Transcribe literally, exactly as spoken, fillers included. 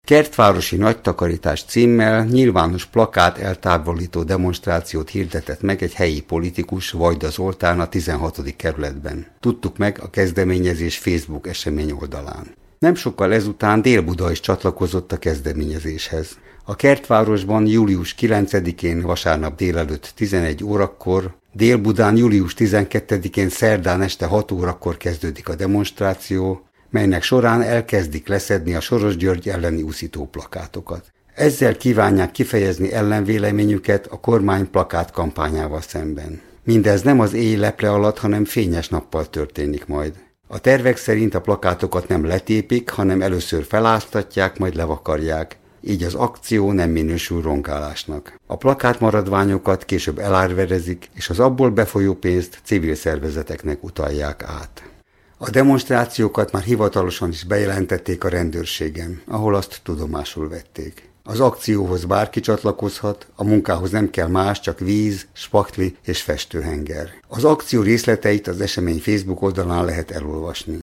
Kertvárosi nagytakarítás címmel nyilvános plakát eltávolító demonstrációt hirdetett meg egy helyi politikus, Vajda Zoltán a tizenhatodik kerületben. Tudtuk meg a kezdeményezés Facebook esemény oldalán. Nem sokkal ezután Dél-Buda is csatlakozott a kezdeményezéshez. A Kertvárosban július kilencedikén vasárnap délelőtt tizenegy órakor, Dél-Budán július tizenkettedikén szerdán este hat órakor kezdődik a demonstráció, melynek során elkezdik leszedni a Soros György elleni uszító plakátokat. Ezzel kívánják kifejezni ellenvéleményüket a kormány plakát kampányával szemben. Mindez nem az éj leple alatt, hanem fényes nappal történik majd. A tervek szerint a plakátokat nem letépik, hanem először feláztatják, majd levakarják. Így az akció nem minősül ronkálásnak. A plakát maradványokat később elárverezik, és az abból befolyó pénzt civil szervezeteknek utalják át. A demonstrációkat már hivatalosan is bejelentették a rendőrségen, ahol azt tudomásul vették. Az akcióhoz bárki csatlakozhat, a munkához nem kell más, csak víz, spaktli és festőhenger. Az akció részleteit az esemény Facebook oldalán lehet elolvasni.